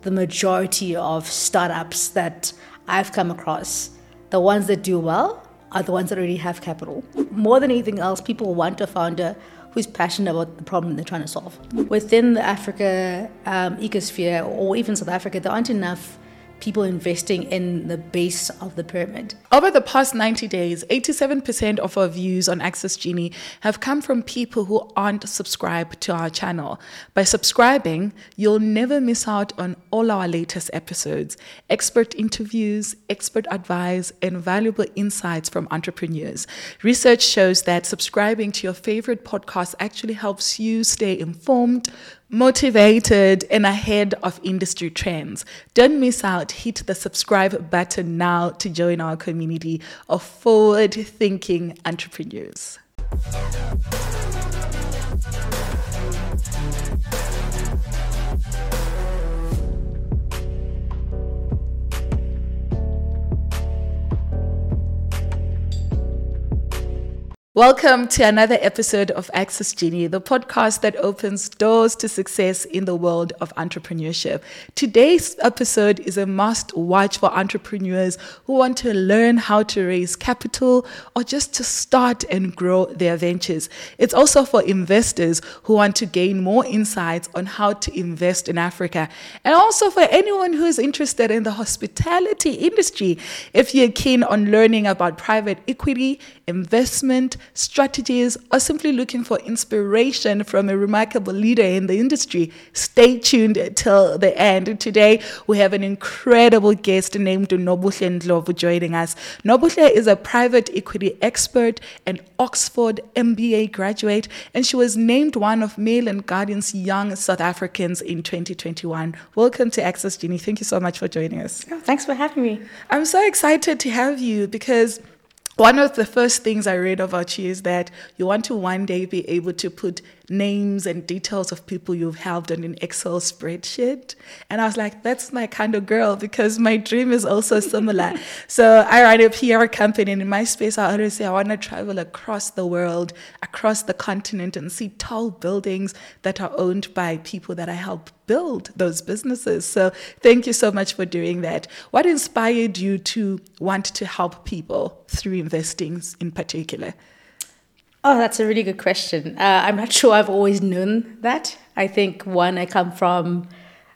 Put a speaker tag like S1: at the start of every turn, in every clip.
S1: the majority of startups that I've come across, the ones that do well are the ones that already have capital. More than anything else, people want a founder who's passionate about the problem they're trying to solve. Within the Africa ecosphere, or even South Africa, there aren't enough people investing in the base of the pyramid.
S2: Over the past 90 days, 87% of our views on Access Genie have come from people who aren't subscribed to our channel. By subscribing, you'll never miss out on all our latest episodes, expert interviews, expert advice, and valuable insights from entrepreneurs. Research shows that subscribing to your favorite podcast actually helps you stay informed, motivated, and ahead of industry trends. Don't miss out. Hit the subscribe button now to join our community of forward-thinking entrepreneurs. Welcome to another episode of Access Genie, the podcast that opens doors to success in the world of entrepreneurship. Today's episode is a must-watch for entrepreneurs who want to learn how to raise capital or just to start and grow their ventures. It's also for investors who want to gain more insights on how to invest in Africa, and also for anyone who is interested in the hospitality industry. If you're keen on learning about private equity, investment, strategies, or simply looking for inspiration from a remarkable leader in the industry, stay tuned till the end. Today, we have an incredible guest named Nobuhle Ndlovu joining us. Nobuhle is a private equity expert, an Oxford MBA graduate, and she was named one of Mail and Guardian's Young South Africans in 2021. Welcome to Access Genie. Thank you so much for joining us.
S1: Oh, thanks for having me.
S2: I'm so excited to have you because one of the first things I read about you is that you want to one day be able to put names and details of people you've helped on an Excel spreadsheet. And I was like, that's my kind of girl, because my dream is also similar. So I run a PR company, and in my space, I always say I want to travel across the world, across the continent, and see tall buildings that are owned by people that I help build those businesses. So thank you so much for doing that. What inspired you to want to help people through investing in particular?
S1: Oh, that's a really good question. I'm not sure I've always known that. I think, one, I come from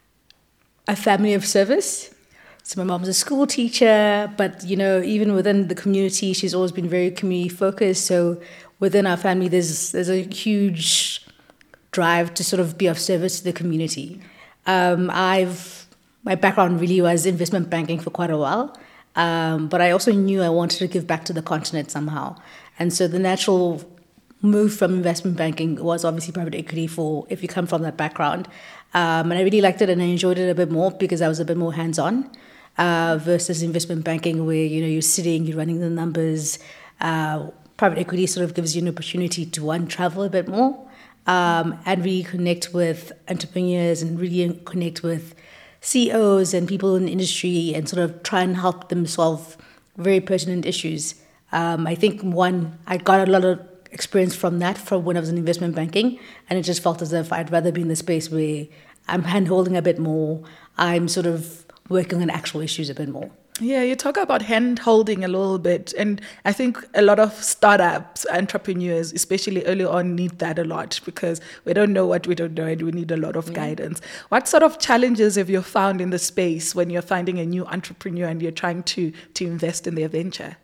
S1: a family of service. So my mom's a school teacher, but, even within the community, she's always been very community focused. So within our family, there's a huge drive to sort of be of service to the community. My background really was investment banking for quite a while, but I also knew I wanted to give back to the continent somehow. And so the natural move from investment banking was obviously private equity if you come from that background. And I really liked it, and I enjoyed it a bit more because I was a bit more hands-on versus investment banking where, you're sitting, you're running the numbers. Private equity sort of gives you an opportunity to, travel a bit more and really connect with entrepreneurs and really connect with CEOs and people in the industry and sort of try and help them solve very pertinent issues. I think, one, I got a lot of experience from when I was in investment banking, and it just felt as if I'd rather be in the space where I'm hand-holding a bit more, I'm sort of working on actual issues a bit more.
S2: Yeah, you talk about hand-holding a little bit, and I think a lot of startups, entrepreneurs, especially early on, need that a lot because we don't know what we don't know and we need a lot of guidance. What sort of challenges have you found in the space when you're finding a new entrepreneur and you're trying to invest in their venture?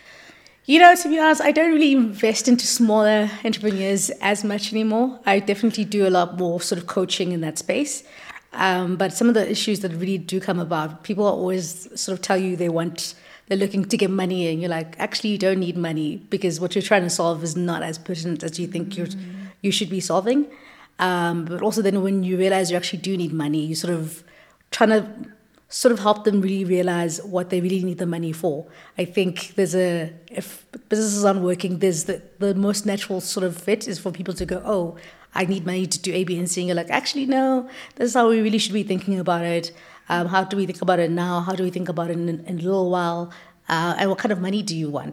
S1: To be honest, I don't really invest into smaller entrepreneurs as much anymore. I definitely do a lot more sort of coaching in that space. But some of the issues that really do come about, people always sort of tell you they're looking to get money, and you're like, actually, you don't need money because what you're trying to solve is not as pertinent as you think you should be solving. But also then when you realize you actually do need money, you sort of trying to sort of help them really realize what they really need the money for. I think if businesses aren't working, there's the most natural sort of fit is for people to go, oh, I need money to do A, B, and C. And you're like, actually, no, this is how we really should be thinking about it. How do we think about it now? How do we think about it in a little while? And what kind of money do you want?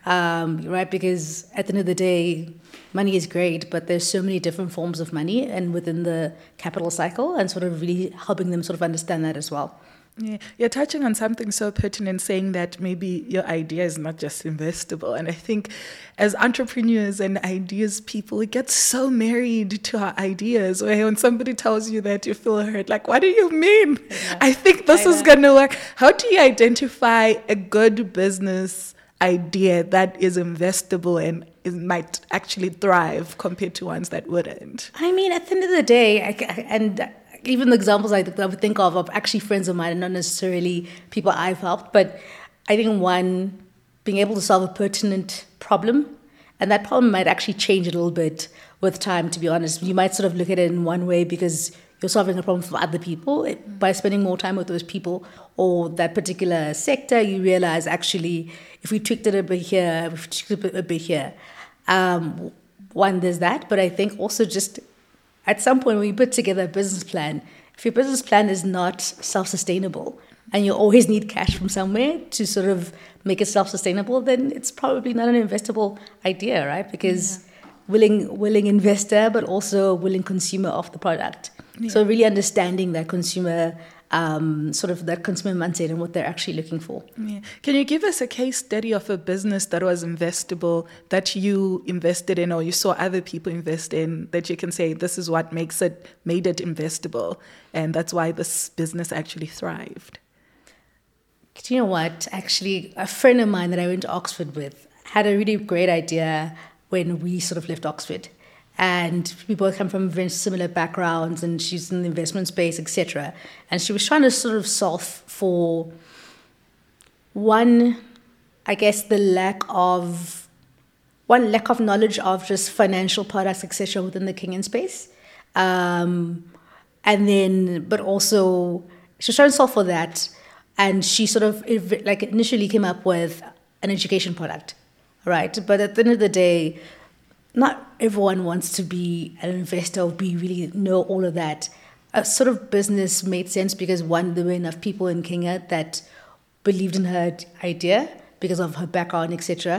S1: right? Because at the end of the day, money is great, but there's so many different forms of money and within the capital cycle, and sort of really helping them sort of understand that as well.
S2: Yeah, you're touching on something so pertinent, saying that maybe your idea is not just investable. And I think as entrepreneurs and ideas people, we get so married to our ideas, where when somebody tells you that, you feel hurt. Like, what do you mean? Yeah. I think this is going to work. How do you identify a good business idea that is investable and it might actually thrive compared to ones that wouldn't?
S1: I mean, at the end of the day, even the examples I would think of actually friends of mine and not necessarily people I've helped. But I think one, being able to solve a pertinent problem, and that problem might actually change a little bit with time, to be honest. You might sort of look at it in one way because you're solving a problem for other people. By spending more time with those people or that particular sector, you realize actually if we tweaked it a bit here, if we tweaked it a bit here, one, there's that. But I think also just at some point when you put together a business plan, if your business plan is not self-sustainable and you always need cash from somewhere to sort of make it self-sustainable, then it's probably not an investable idea, right? Because willing investor, but also willing consumer of the product. Yeah. So really understanding that consumer, sort of that consumer mindset and what they're actually looking for.
S2: Yeah. Can you give us a case study of a business that was investable that you invested in or you saw other people invest in that you can say this is what made it investable and that's why this business actually thrived?
S1: Do you know what? Actually, a friend of mine that I went to Oxford with had a really great idea when we sort of left Oxford. And we both come from very similar backgrounds, and she's in the investment space, etc. And she was trying to sort of solve for one, I guess, the lack of knowledge of just financial products, etc. within the Kenyan space. And then, but also, she was trying to solve for that. And she sort of initially came up with an education product, right? But at the end of the day, not everyone wants to be an investor or really know all of that. A sort of business made sense because one, there were enough people in Kenya that believed in her idea because of her background, etc.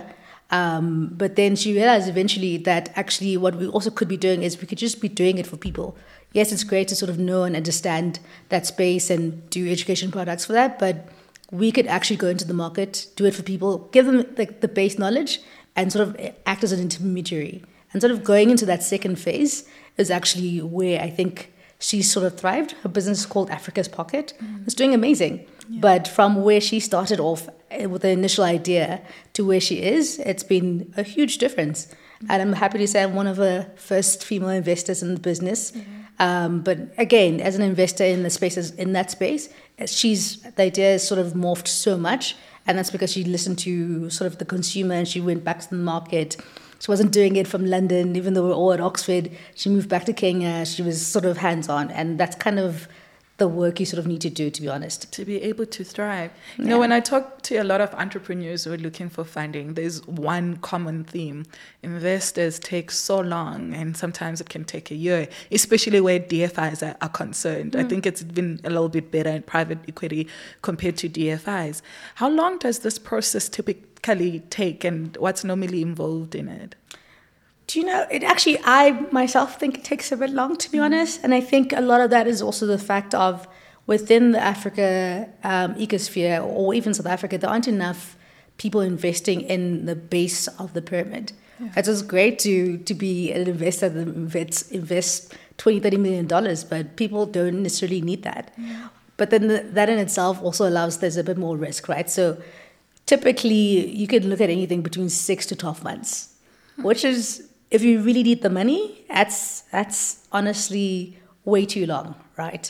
S1: But then she realized eventually that actually what we also could be doing is we could just be doing it for people. Yes, it's great to sort of know and understand that space and do education products for that, but we could actually go into the market, do it for people, give them the base knowledge, and sort of act as an intermediary. And sort of going into that second phase is actually where I think she sort of thrived. Her business is called Africa's Pocket. It's doing amazing. Yeah. But from where she started off with the initial idea to where she is, it's been a huge difference. And I'm happy to say I'm one of the first female investors in the business. But again, as an investor in that space, the idea has sort of morphed so much. And that's because she listened to sort of the consumer and she went back to the market. She wasn't doing it from London, even though we're all at Oxford. She moved back to Kenya. She was sort of hands-on. And that's kind of the work you sort of need to do, to be honest.
S2: To be able to thrive. You know, when I talk to a lot of entrepreneurs who are looking for funding, there's one common theme. Investors take so long, and sometimes it can take a year, especially where DFIs are concerned. I think it's been a little bit better in private equity compared to DFIs. How long does this process typically take, and what's normally involved in it?
S1: Do you know, I myself think it takes a bit long, to be honest. And I think a lot of that is also the fact of within the Africa ecosphere, or even South Africa, there aren't enough people investing in the base of the pyramid. Yeah. It's just great to be an investor that invests $20, $30 million, but people don't necessarily need that. Yeah. But then that in itself also allows there's a bit more risk, right? So typically you could look at anything between 6 to 12 months, which is, if you really need the money, that's honestly way too long, right?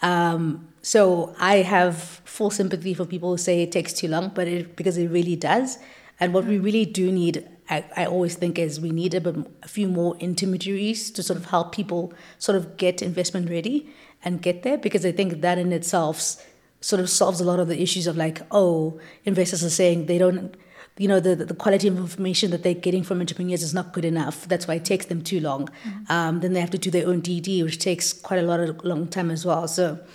S1: So I have full sympathy for people who say it takes too long, because it really does. And what we really do need, I always think, is we need a few more intermediaries to sort of help people sort of get investment ready and get there, because I think that in itself sort of solves a lot of the issues of investors are saying they don't, the quality of information that they're getting from entrepreneurs is not good enough. That's why it takes them too long. Then they have to do their own DD, which takes quite a long time as well. So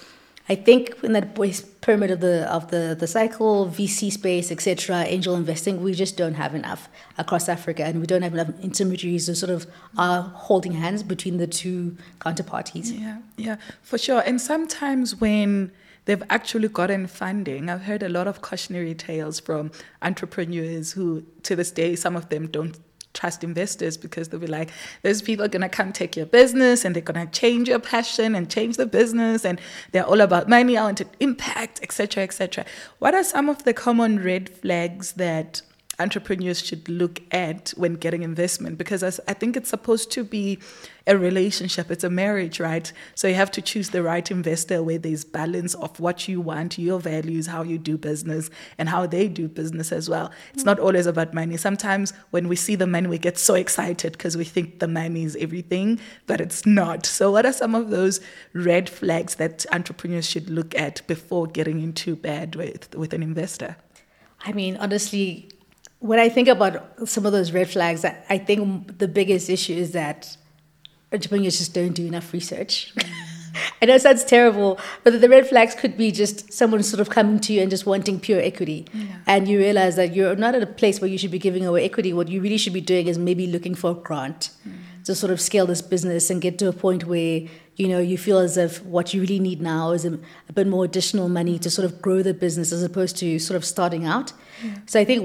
S1: I think in that pyramid of the cycle, VC space, etc., angel investing, we just don't have enough across Africa, and we don't have enough intermediaries who sort of are holding hands between the two counterparties.
S2: Yeah, for sure. And sometimes when they've actually gotten funding, I've heard a lot of cautionary tales from entrepreneurs who, to this day, some of them don't trust investors because they'll be like, those people are going to come take your business and they're going to change your passion and change the business, and they're all about money, I want to impact, etc., etc. What are some of the common red flags that entrepreneurs should look at when getting investment? Because I think it's supposed to be a relationship, it's a marriage, right? So you have to choose the right investor where there's balance of what you want, your values, how you do business, and how they do business as well. It's not always about money. Sometimes when we see the money, we get so excited because we think the money is everything, but it's not. So what are some of those red flags that entrepreneurs should look at before getting into bed with an investor?
S1: I mean, honestly, when I think about some of those red flags, I think the biggest issue is that entrepreneurs just don't do enough research. I know it sounds terrible, but the red flags could be just someone sort of coming to you and just wanting pure equity. Yeah. And you realize that you're not at a place where you should be giving away equity. What you really should be doing is maybe looking for a grant to sort of scale this business and get to a point where, you know, you feel as if what you really need now is a bit more additional money to sort of grow the business as opposed to sort of starting out. Yeah. So I think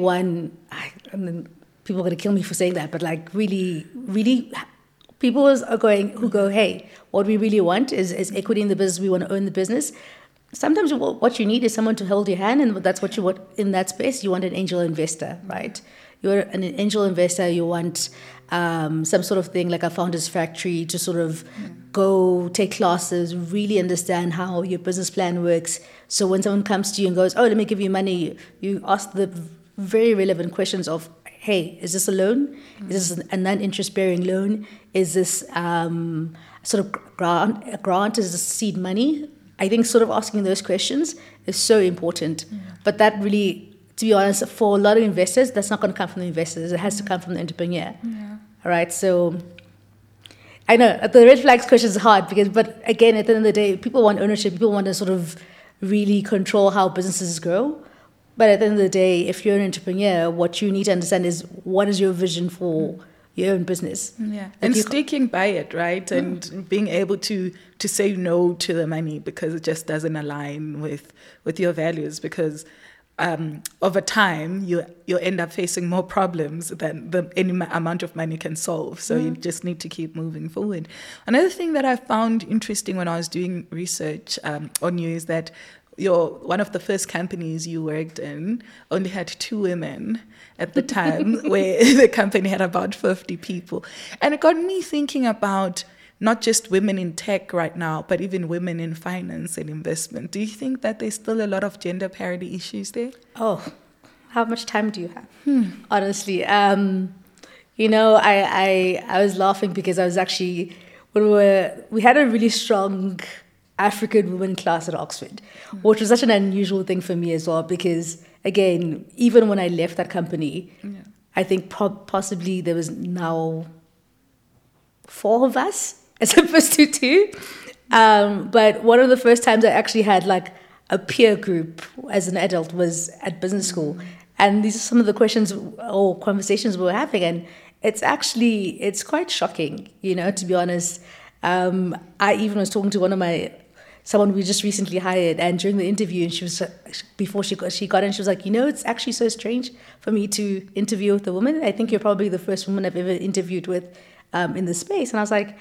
S1: I mean, people are going to kill me for saying that, but like really, really, people who go, hey, what we really want is equity in the business. We want to own the business. Sometimes what you need is someone to hold your hand, and that's what you want in that space. You want an angel investor, right? You're an angel investor. You want some sort of thing like a founder's factory to sort of go take classes, really understand how your business plan works. So when someone comes to you and goes, oh, let me give you money, you ask the very relevant questions of, hey, is this a loan? Is this a non-interest bearing loan? Is this sort of grant? Is this seed money? I think sort of asking those questions is so important. Yeah. But that really, to be honest, for a lot of investors, that's not going to come from the investors. It has to come from the entrepreneur. Yeah. All right. So I know the red flags question is hard but again, at the end of the day, people want ownership. People want to sort of really control how businesses grow. But at the end of the day, if you're an entrepreneur, what you need to understand is what is your vision for your own business.
S2: Yeah. And sticking by it, right? And being able to say no to the money because it just doesn't align with your values, because over time you end up facing more problems than any amount of money can solve. So you just need to keep moving forward. Another thing that I found interesting when I was doing research on you is that one of the first companies you worked in only had 2 women at the time, where the company had about 50 people. And it got me thinking about not just women in tech right now, but even women in finance and investment. Do you think that there's still a lot of gender parity issues there?
S1: Oh, how much time do you have? Honestly, you know, I was laughing because I was actually, we had a really strong African women class at Oxford, which was such an unusual thing for me as well, because again, even when I left that company, I think possibly there was now 4 of us as opposed to 2. But one of the first times I actually had like a peer group as an adult was at business school. And these are some of the questions or conversations we were having. And it's quite shocking, you know, to be honest. I even was talking to someone we just recently hired, and during the interview, and she was, before she got in, she was like, you know, it's actually so strange for me to interview with a woman. I think you're probably the first woman I've ever interviewed with in this space. And I was like,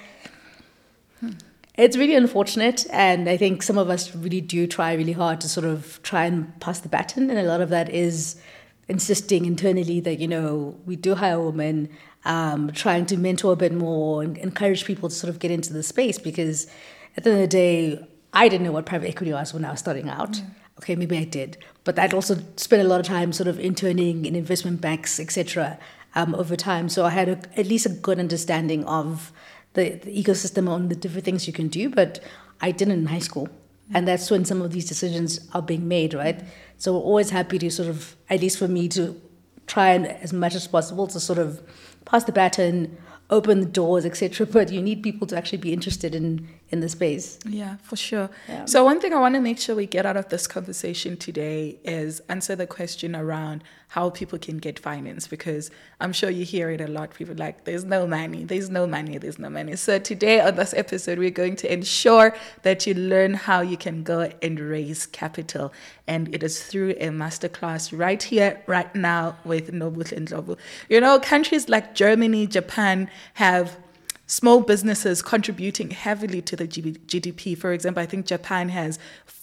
S1: it's really unfortunate. And I think some of us really do try really hard to sort of try and pass the baton. And a lot of that is insisting internally that, you know, we do hire women, trying to mentor a bit more and encourage people to sort of get into the space, because at the end of the day, I didn't know what private equity was when I was starting out. Yeah. Okay, maybe I did. But I'd also spent a lot of time sort of interning in investment banks, etc. Over time. So I had at least a good understanding of the ecosystem on the different things you can do. But I didn't in high school. And that's when some of these decisions are being made, right? So we're always happy to sort of, at least for me, to try and as much as possible to sort of pass the baton, open the doors, etc. But you need people to actually be interested in the space.
S2: Yeah, for sure.
S1: Yeah.
S2: So one thing I want to make sure we get out of this conversation today is answer the question around how people can get finance, because I'm sure you hear it a lot. People are like, there's no money, there's no money, there's no money. So today on this episode, we're going to ensure that you learn how you can go and raise capital. And it is through a masterclass right here, right now with Nobuhle Ndlovu. You know, countries like Germany, Japan have small businesses contributing heavily to the GDP. For example, I think Japan has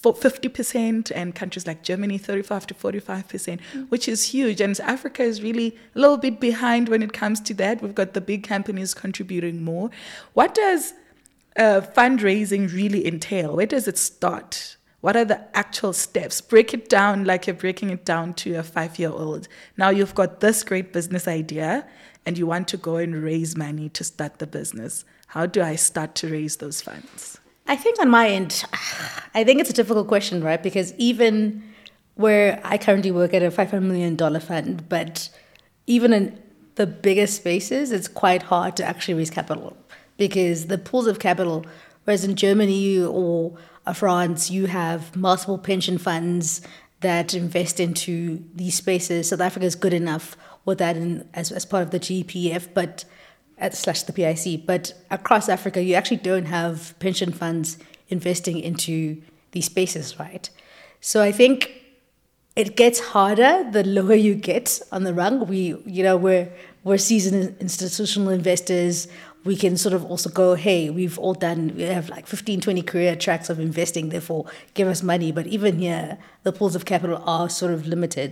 S2: 50% and countries like Germany 35 to 45%, which is huge. And Africa is really a little bit behind when it comes to that. We've got the big companies contributing more. What does fundraising really entail? Where does it start? What are the actual steps? Break it down like you're breaking it down to a 5-year-old. Now you've got this great business idea and you want to go and raise money to start the business. How do I start to raise those funds?
S1: I think on my end, I think it's a difficult question, right? Because even where I currently work at a $500 million fund, but even in the biggest spaces, it's quite hard to actually raise capital because the pools of capital, whereas in Germany or France, you have multiple pension funds that invest into these spaces. South Africa is good enough with that as part of the GPF, but / the PIC. But across Africa, you actually don't have pension funds investing into these spaces, right? So I think it gets harder the lower you get on the rung. We're seasoned institutional investors. We can sort of also go, hey, we have like 15, 20 career tracks of investing, therefore give us money. But even here, the pools of capital are sort of limited.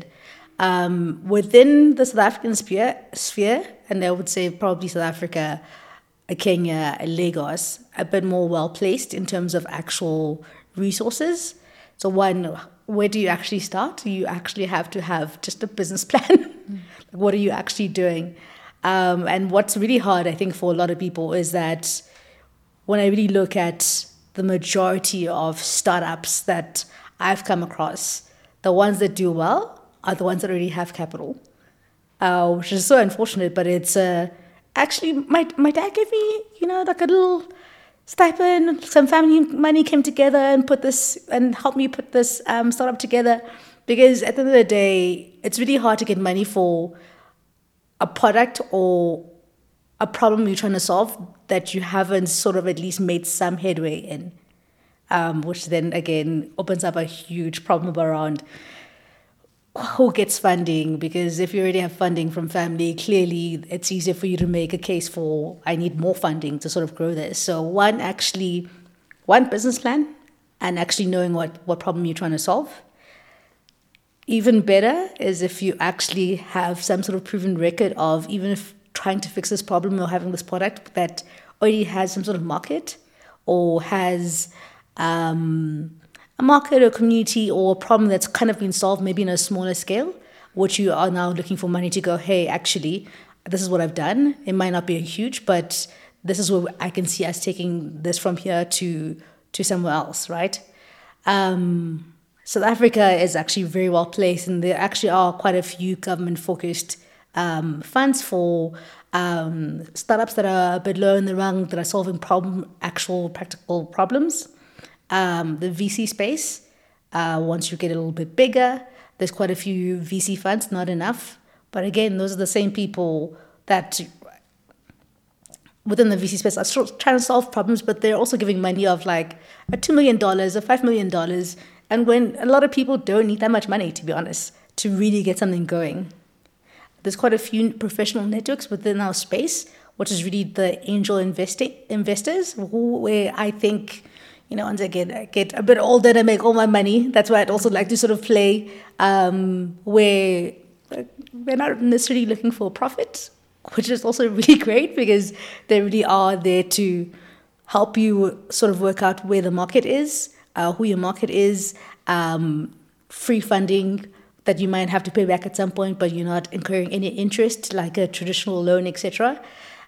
S1: Within the South African sphere, and I would say probably South Africa, Kenya, Lagos, a bit more well-placed in terms of actual resources. So one, where do you actually start? You actually have to have just a business plan. What are you actually doing? And what's really hard, I think, for a lot of people is that when I really look at the majority of startups that I've come across, the ones that do well are the ones that already have capital, which is so unfortunate. But it's actually, my dad gave me, like a little stipend, some family money came together and helped me put this startup together. Because at the end of the day, it's really hard to get money for a product or a problem you're trying to solve that you haven't sort of at least made some headway in, which then again opens up a huge problem around who gets funding. Because if you already have funding from family, clearly it's easier for you to make a case for, I need more funding to sort of grow this. So one business plan and actually knowing what problem you're trying to solve. Even better is if you actually have some sort of proven record of, even if trying to fix this problem or having this product that already has some sort of market or has a market or community or a problem that's kind of been solved maybe in a smaller scale, which you are now looking for money to go, hey, actually, this is what I've done. It might not be huge, but this is where I can see us taking this from here to somewhere else, right? South Africa is actually very well placed, and there actually are quite a few government-focused funds for startups that are a bit low in the rung, that are solving actual practical problems. The VC space, once you get a little bit bigger, there's quite a few VC funds, not enough. But again, those are the same people that within the VC space are still trying to solve problems, but they're also giving money of like a $2 million, a $5 million. And when a lot of people don't need that much money, to be honest, to really get something going. There's quite a few professional networks within our space, which is really the angel investors, where I think, once I get a bit older and I make all my money, that's why I'd also like to sort of play where they're not necessarily looking for profit, which is also really great because they really are there to help you sort of work out where the market is, who your market is, free funding that you might have to pay back at some point, but you're not incurring any interest like a traditional loan, etc.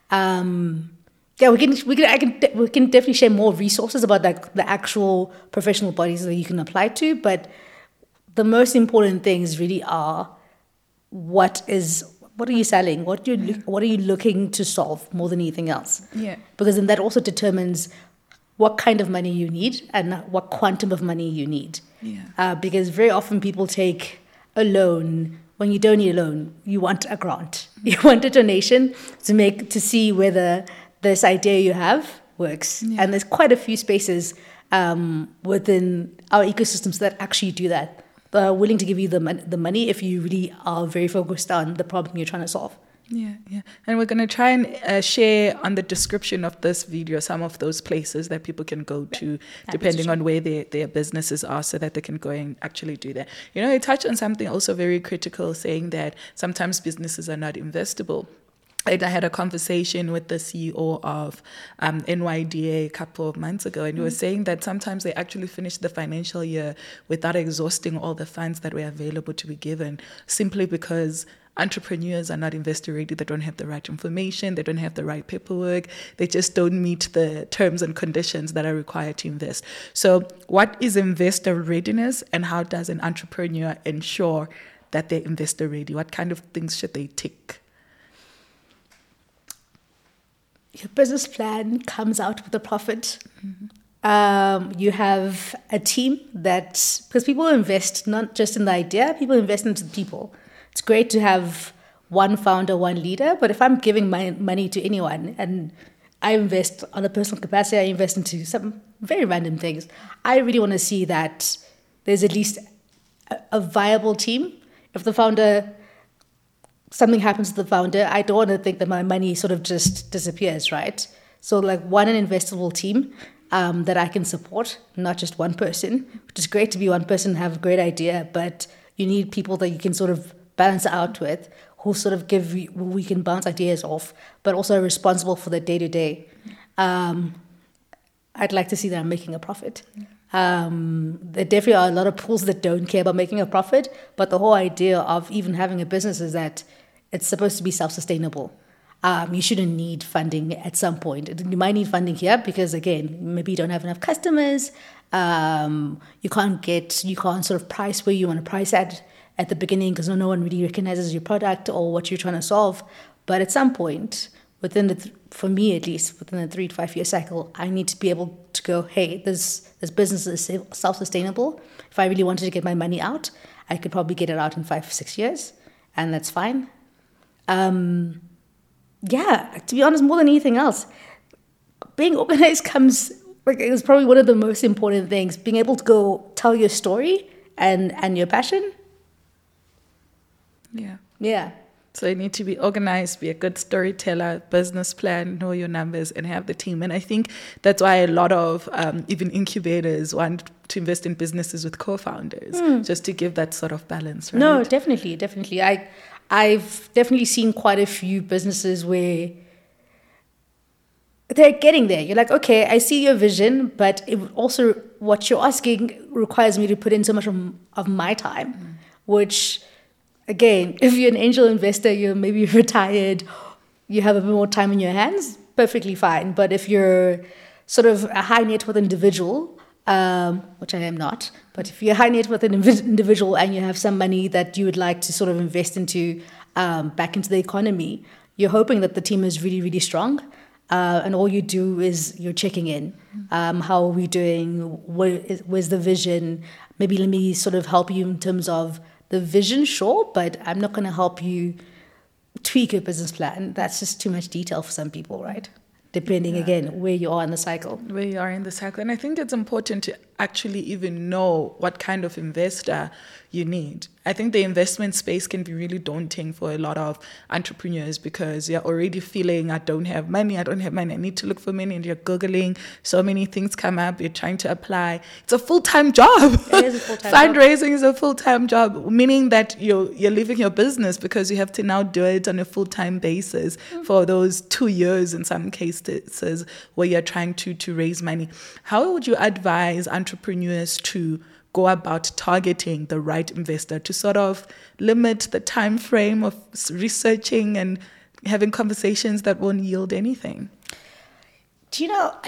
S1: We can definitely share more resources about the actual professional bodies that you can apply to, but the most important things really are what is what are you selling? What are you looking to solve more than anything else?
S2: Yeah.
S1: Because then that also determines what kind of money you need and what quantum of money you need.
S2: Yeah.
S1: Because very often people take a loan when you don't need a loan. You want a grant. You want a donation to see whether this idea you have works.
S2: Yeah.
S1: And there's quite a few spaces within our ecosystems that actually do that. They're willing to give you the money if you really are very focused on the problem you're trying to solve.
S2: Yeah. And we're going to try and share on the description of this video some of those places that people can go to, depending on where their businesses are, so that they can go and actually do that. You know, I touched on something also very critical, saying that sometimes businesses are not investable. I had a conversation with the CEO of NYDA a couple of months ago, and he was saying that sometimes they actually finish the financial year without exhausting all the funds that were available to be given, simply because entrepreneurs are not investor ready. They don't have the right information. They don't have the right paperwork. They just don't meet the terms and conditions that are required to invest. So what is investor readiness, and how does an entrepreneur ensure that they're investor ready? What kind of things should they tick?
S1: Your business plan comes out with a profit. Mm-hmm. You have a team because people invest not just in the idea, people invest into the people. It's great to have one founder, one leader, but if I'm giving my money to anyone and I invest on a personal capacity, I invest into some very random things, I really want to see that there's at least a viable team. If the founder, something happens to the founder, I don't want to think that my money sort of just disappears, right? So like an investable team that I can support, not just one person, which is great to be one person and have a great idea, but you need people that you can sort of balance out with, who sort of we can bounce ideas off, but also are responsible for the day-to-day. I'd like to see that I'm making a profit. There definitely are a lot of pools that don't care about making a profit, but the whole idea of even having a business is that it's supposed to be self-sustainable. You shouldn't need funding at some point. You might need funding here because, again, maybe you don't have enough customers. You can't sort of price where you want to price at the beginning because no one really recognizes your product or what you're trying to solve. But at some point, for me at least, within a 3 to 5 year cycle, I need to be able to go, hey, this business is self-sustainable. If I really wanted to get my money out, I could probably get it out in 5 or 6 years, and that's fine. To be honest, more than anything else, being organized is probably one of the most important things. Being able to go tell your story and your passion. Yeah.
S2: So you need to be organized, be a good storyteller, business plan, know your numbers, and have the team. And I think that's why a lot of even incubators want to invest in businesses with co-founders, just to give that sort of balance, right?
S1: No, definitely. I've definitely seen quite a few businesses where they're getting there. You're like, okay, I see your vision, but what you're asking requires me to put in so much of my time, which... Again, if you're an angel investor, you're maybe retired, you have a bit more time in your hands, perfectly fine. But if you're sort of a high net worth individual, which I am not, but if you're a high net worth individual and you have some money that you would like to sort of invest into back into the economy, you're hoping that the team is really, really strong. And all you do is you're checking in. How are we doing? Where's the vision? Maybe let me sort of help you in terms of the vision, sure, but I'm not going to help you tweak your business plan. That's just too much detail for some people, right? Depending, again, where you are in the cycle.
S2: Where you are in the cycle. And I think it's important to actually even know what kind of investor you need. I think the investment space can be really daunting for a lot of entrepreneurs because you're already feeling, I don't have money, I need to look for money, and you're Googling, so many things come up, you're trying to apply. It's a full-time job.
S1: It is a full-time
S2: Fundraising is a full-time job, meaning that you're leaving your business because you have to now do it on a full-time basis for those 2 years in some cases where you're trying to raise money. How would you advise entrepreneurs to go about targeting the right investor to sort of limit the time frame of researching and having conversations that won't yield anything?
S1: Do you know,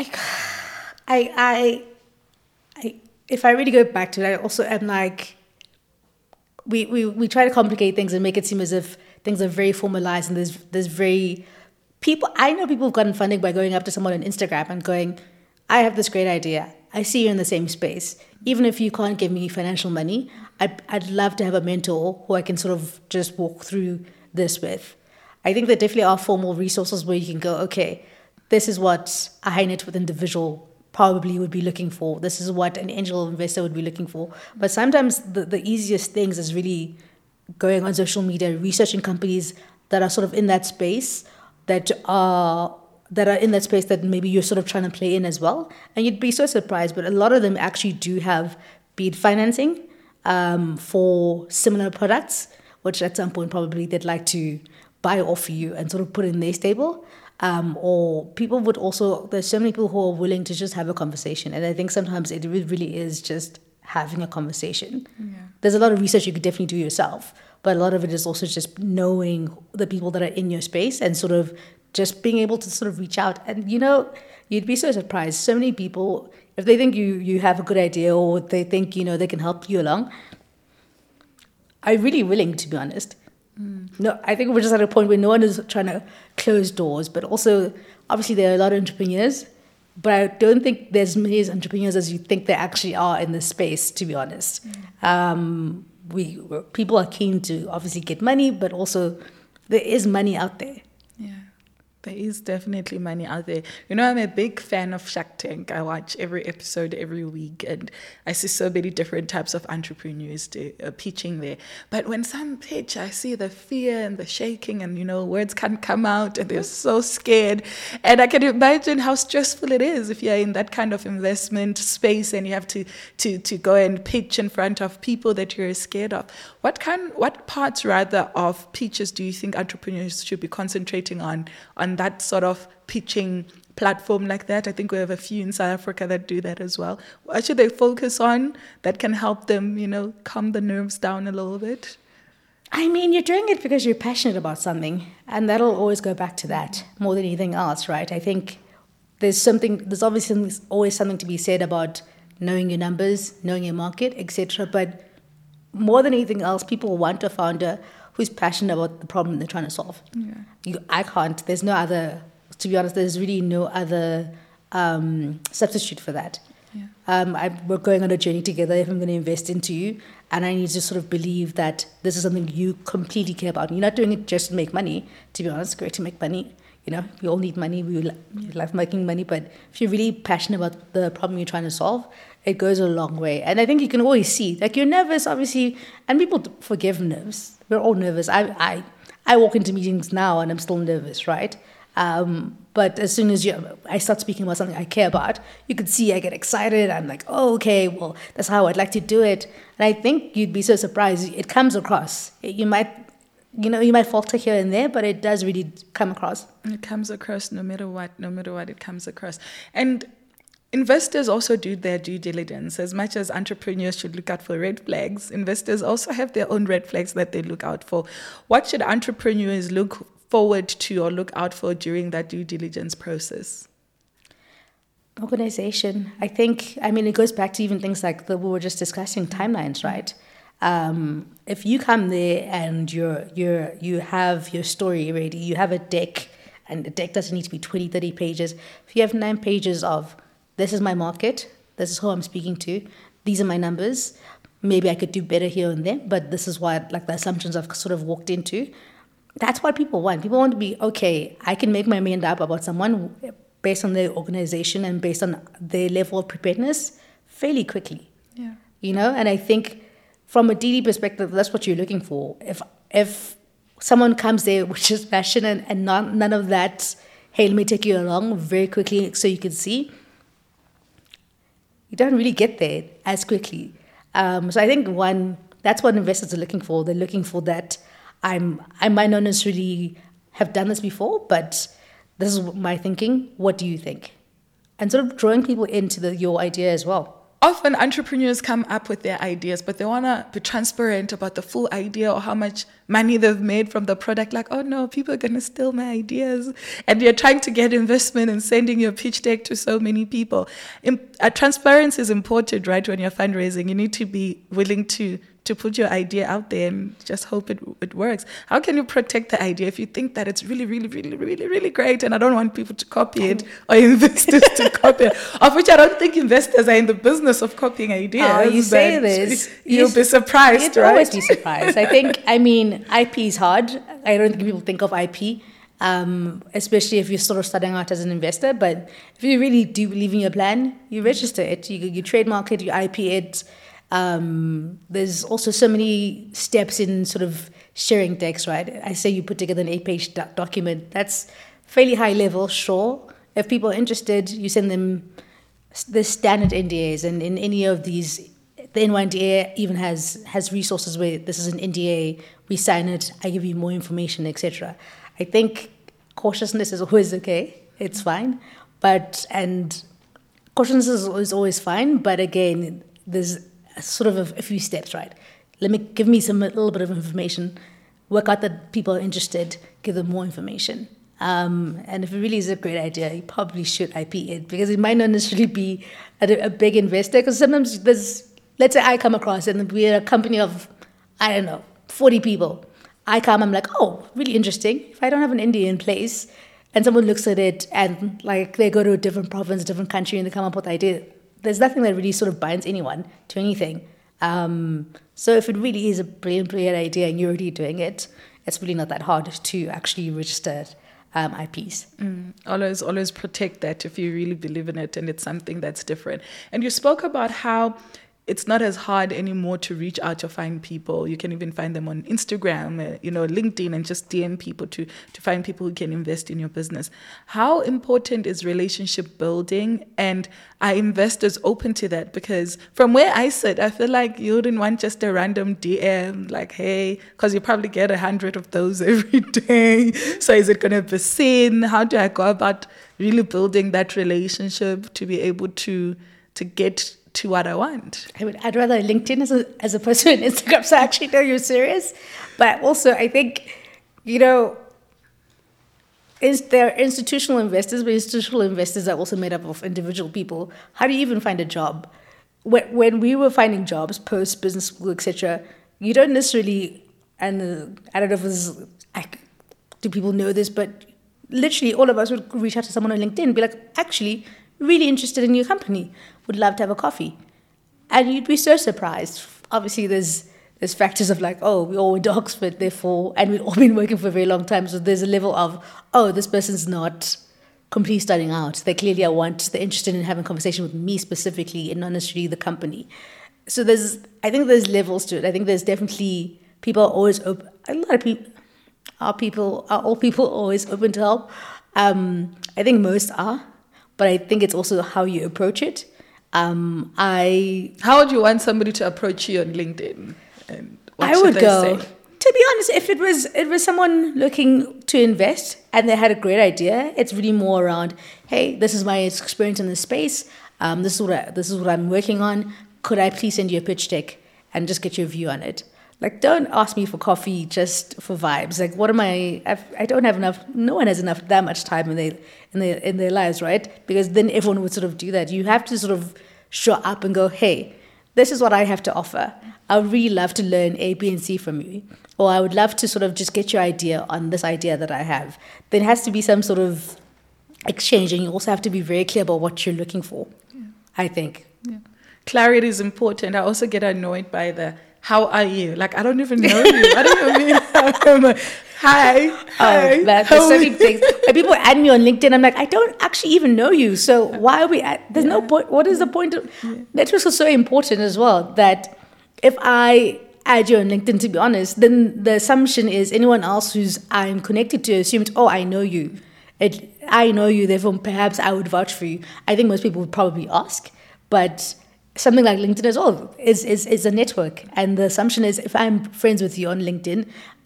S1: I if I really go back to it, I also am like, we try to complicate things and make it seem as if things are very formalized, and there's very people. I know people who've gotten funding by going up to someone on Instagram and going, I have this great idea. I see you in the same space. Even if you can't give me financial money, I'd love to have a mentor who I can sort of just walk through this with. I think there definitely are formal resources where you can go, okay, this is what a high net worth individual probably would be looking for. This is what an angel investor would be looking for. But sometimes the easiest things is really going on social media, researching companies that are sort of in that space, that are in that space that maybe you're sort of trying to play in as well. And you'd be so surprised, but a lot of them actually do have be it financing for similar products, which at some point probably they'd like to buy off you and sort of put in their stable. Or people would also, there's so many people who are willing to just have a conversation. And I think sometimes it really is just having a conversation. Yeah. There's a lot of research you could definitely do yourself, but a lot of it is also just knowing the people that are in your space and sort of just being able to sort of reach out. And, you'd be so surprised. So many people, if they think you have a good idea or they think, they can help you along, are really willing, to be honest. No, I think we're just at a point where no one is trying to close doors, but also, obviously, there are a lot of entrepreneurs, but I don't think there's as many entrepreneurs as you think there actually are in this space, to be honest. People are keen to obviously get money, but also there is money out there.
S2: Yeah. There is definitely money out there. I'm a big fan of Shark Tank. I watch every episode every week, and I see so many different types of entrepreneurs pitching there. But when some pitch, I see the fear and the shaking, and words can't come out, and they're so scared. And I can imagine how stressful it is if you're in that kind of investment space and you have to go and pitch in front of people that you're scared of. What parts rather of pitches do you think entrepreneurs should be concentrating on that sort of pitching platform like that? I think we have a few in South Africa that do that as well. What should they focus on that can help them, calm the nerves down a little bit?
S1: I mean, you're doing it because you're passionate about something, and that'll always go back to that more than anything else, right? I think there's obviously always something to be said about knowing your numbers, knowing your market, etc. But more than anything else, people want a founder who's passionate about the problem they're trying to solve. Yeah. I can't. There's no other, to be honest, there's really no other substitute for that. Yeah. We're going on a journey together if I'm going to invest into you, and I need to sort of believe that this is something you completely care about. You're not doing it just to make money, to be honest. It's great to make money. We all need money. We love making money, but if you're really passionate about the problem you're trying to solve, it goes a long way. And I think you can always see, like, you're nervous, obviously, and people forgive nerves. We're all nervous. I walk into meetings now and I'm still nervous, right? But as soon as I start speaking about something I care about, you could see I get excited. I'm like, oh, okay, well, that's how I'd like to do it. And I think you'd be so surprised. It comes across. You might falter here and there, but it does really come across.
S2: It comes across no matter what it comes across. And investors also do their due diligence. As much as entrepreneurs should look out for red flags, investors also have their own red flags that they look out for. What should entrepreneurs look forward to or look out for during that due diligence process?
S1: Organization. It goes back to even things like we were just discussing, timelines, right? If you come there and you have your story ready, you have a deck, and the deck doesn't need to be 20, 30 pages. If you have 9 pages of, this is my market, this is who I'm speaking to, these are my numbers, maybe I could do better here and there, but this is what, like, the assumptions I've sort of walked into. That's what people want. People want to be, okay, I can make my mind up about someone based on their organization and based on their level of preparedness fairly quickly. Yeah. And I think from a DD perspective, that's what you're looking for. If someone comes there which is passionate and none of that, hey, let me take you along very quickly so you can see, you don't really get there as quickly. So I think that's what investors are looking for. They're looking for that. I might not necessarily have done this before, but this is my thinking. What do you think? And sort of drawing people into your idea as well.
S2: Often entrepreneurs come up with their ideas, but they want to be transparent about the full idea or how much money they've made from the product. Like, oh no, people are going to steal my ideas. And you're trying to get investment and sending your pitch deck to so many people. Transparency is important, right? When you're fundraising, you need to be willing to to put your idea out there and just hope it works. How can you protect the idea if you think that it's really, really, really, really, really great and I don't want people to copy it or investors to copy it? Of which I don't think investors are in the business of copying ideas.
S1: You say this.
S2: You'll be surprised,
S1: You'll
S2: right?
S1: always be surprised. I mean, IP is hard. I don't think people think of IP. Especially if you're sort of starting out as an investor. But if you really do believe in your plan, you register it, you trademark it, you IP it. There's also so many steps in sort of sharing decks, right? I say you put together an 8-page document. That's fairly high level, sure. If people are interested, you send them the standard NDAs. And in any of these, the N1DA even has resources where this is an NDA, we sign it, I give you more information, etc. I think cautiousness is always okay. It's fine. And cautiousness is always fine. But again, there's sort of a few steps, right? Give me a little bit of information, work out that people are interested, give them more information. And if it really is a great idea, you probably should IP it because it might not necessarily be a big investor. Because sometimes let's say I come across and we're a company of, 40 people. I'm like, oh, really interesting. If I don't have an NDA in place and someone looks at it and like they go to a different province, a different country and they come up with an idea, there's nothing that really sort of binds anyone to anything. So if it really is a brilliant idea and you're already doing it, it's really not that hard to actually register IPs.
S2: Always protect that if you really believe in it and it's something that's different. And you spoke about how it's not as hard anymore to reach out to find people. You can even find them on Instagram, LinkedIn, and just DM people to find people who can invest in your business. How important is relationship building, and are investors open to that? Because from where I sit, I feel like you wouldn't want just a random DM like, hey, because you probably get 100 of those every day. So is it going to be seen? How do I go about really building that relationship to be able to get to what I want?
S1: I'd rather LinkedIn as opposed to Instagram, so I actually know you're serious. But also, I think, there are institutional investors, but institutional investors are also made up of individual people. How do you even find a job? When we were finding jobs, post business school, etc., you don't necessarily, and I don't know if do people know this, but literally all of us would reach out to someone on LinkedIn and be like, actually, really interested in your company, would love to have a coffee. And you'd be so surprised. Obviously, there's factors of like, oh, we all went to Oxford, therefore, and we've all been working for a very long time. So there's a level of, oh, this person's not completely starting out. They clearly they're interested in having a conversation with me specifically and not necessarily the company. So I think there's levels to it. I think there's definitely, people are always open. A lot of people, are all people always open to help? I think most are. But I think it's also how you approach it. How
S2: would you want somebody to approach you on LinkedIn? And
S1: I would go, to be honest, if it was someone looking to invest and they had a great idea, it's really more around, hey, this is my experience in this space. This is what I'm working on. Could I please send you a pitch deck and just get your view on it? Like, don't ask me for coffee just for vibes. Like, what am I don't have enough. No one has that much time in their lives, right? Because then everyone would sort of do that. You have to sort of show up and go, hey, this is what I have to offer. I would really love to learn A, B, and C from you. Or I would love to sort of just get your idea on this idea that I have. There has to be some sort of exchange, and you also have to be very clear about what you're looking for, I think.
S2: Yeah. Clarity is important. I also get annoyed by how are you? Like, I don't even know you. I don't even mean, hi.
S1: There's so many things. When people add me on LinkedIn, I'm like, I don't actually even know you. So why are we there's no point. What is the point of, networks are so important as well, that if I add you on LinkedIn, to be honest, then the assumption is anyone else who's I'm connected to assumes, oh, I know you. I know you, therefore perhaps I would vouch for you. I think most people would probably ask, but something like LinkedIn as well is a network. And the assumption is if I'm friends with you on LinkedIn,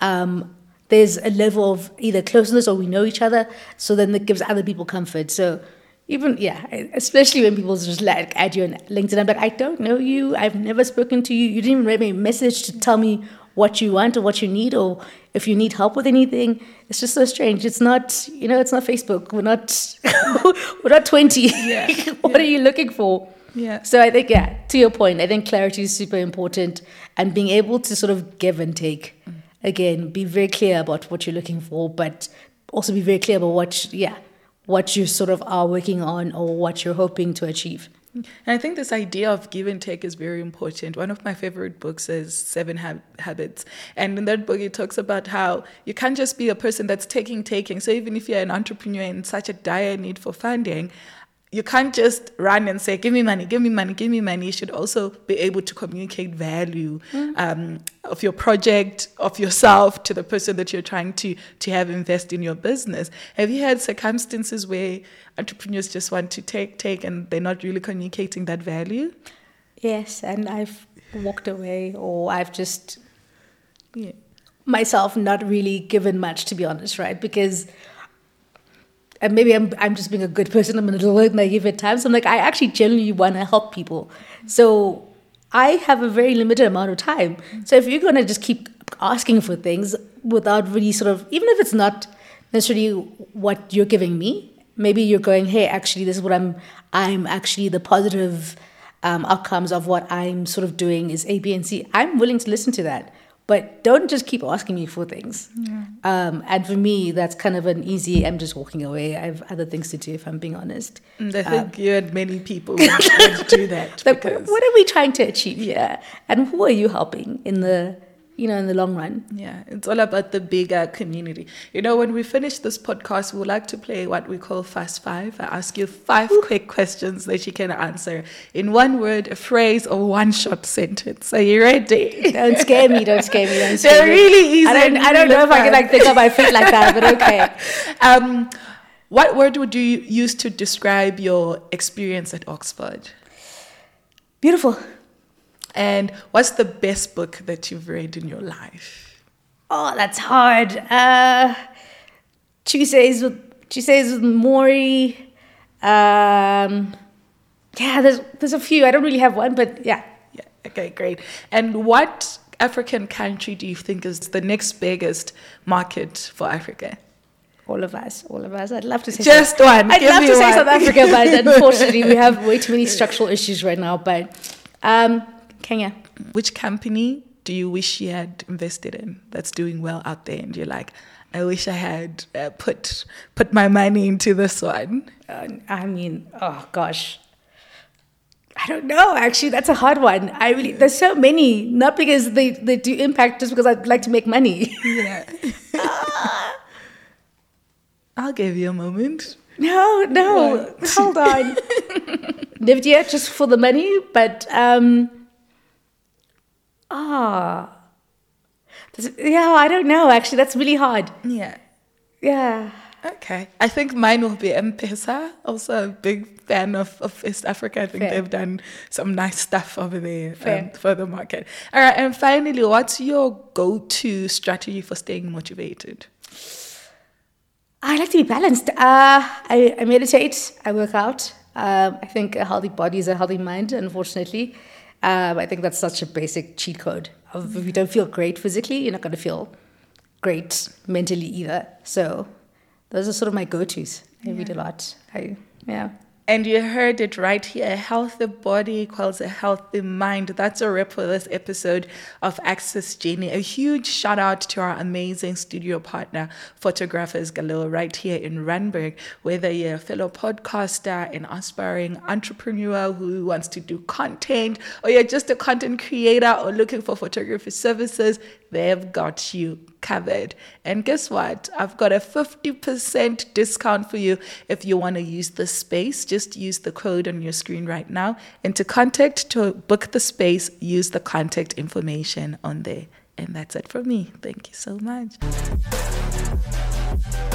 S1: there's a level of either closeness or we know each other. So then that gives other people comfort. So even, especially when people just like add you on LinkedIn, I'm like, I don't know you. I've never spoken to you. You didn't even write me a message to tell me what you want or what you need, or if you need help with anything. It's just so strange. It's not, it's not Facebook. We're not 20. What are you looking for?
S2: Yeah.
S1: So I think, yeah, to your point, I think clarity is super important, and being able to sort of give and take. Again, be very clear about what you're looking for, but also be very clear about what you sort of are working on or what you're hoping to achieve.
S2: And I think this idea of give and take is very important. One of my favorite books is Seven Habits. And in that book, it talks about how you can't just be a person that's taking. So even if you're an entrepreneur in such a dire need for funding, you can't just run and say, give me money, give me money, give me money. You should also be able to communicate value of your project, of yourself to the person that you're trying to have invest in your business. Have you had circumstances where entrepreneurs just want to take and they're not really communicating that value?
S1: Yes, and I've walked away, or I've just myself not really given much, to be honest, right? Because and maybe I'm just being a good person. I'm a little naive at times. I'm like, I actually genuinely want to help people. So I have a very limited amount of time. So if you're going to just keep asking for things without really sort of, even if it's not necessarily what you're giving me, maybe you're going, hey, actually, this is what I'm actually the positive outcomes of what I'm sort of doing is A, B, and C. I'm willing to listen to that. But don't just keep asking me for things. Yeah. And for me, that's kind of an easy, I'm just walking away. I have other things to do, if I'm being honest.
S2: I think you and many people would do that.
S1: Like, what are we trying to achieve here? And who are you helping in the long run?
S2: Yeah, it's all about the bigger community. When we finish this podcast, we would like to play what we call Fast Five. I ask you 5 quick questions that you can answer in one word, a phrase, or one short sentence. Are you ready?
S1: Don't scare me.
S2: They're really easy.
S1: I don't know if I can think on my feet like that, but okay.
S2: What word would you use to describe your experience at Oxford?
S1: Beautiful.
S2: And what's the best book that you've read in your life?
S1: Oh, that's hard. Tuesdays with Maury. Yeah, there's a few. I don't really have one, but yeah.
S2: Yeah. Okay, great. And what African country do you think is the next biggest market for Africa?
S1: All of us. I'd love to say
S2: just one.
S1: I'd love to say South Africa, but unfortunately, we have way too many structural issues right now. But Kenya.
S2: Which company do you wish you had invested in that's doing well out there? And you're like, I wish I had put my money into this one.
S1: Oh gosh. I don't know. Actually, that's a hard one. There's so many. Not because they do impact, just because I'd like to make money.
S2: Yeah. I'll give you a moment.
S1: No. Hold on. Lived yet just for the money, but I don't know. Actually, that's really hard. Yeah.
S2: Okay. I think mine will be M-Pesa. Also a big fan of East Africa. I think they've done some nice stuff over there for the market. All right. And finally, what's your go-to strategy for staying motivated?
S1: I like to be balanced. I meditate. I work out. I think a healthy body is a healthy mind, unfortunately. I think that's such a basic cheat code. If you don't feel great physically, you're not going to feel great mentally either. So those are sort of my go-tos. I read a lot.
S2: And you heard it right here. A healthy body equals a healthy mind. That's a wrap for this episode of Access Genie. A huge shout out to our amazing studio partner, Photographers Galore, right here in Randburg. Whether you're a fellow podcaster, an aspiring entrepreneur who wants to do content, or you're just a content creator or looking for photography services, they've got you covered. And guess what? I've got a 50% discount for you if you want to use the space. Just use the code on your screen right now. And to book the space, use the contact information on there. And that's it from me. Thank you so much.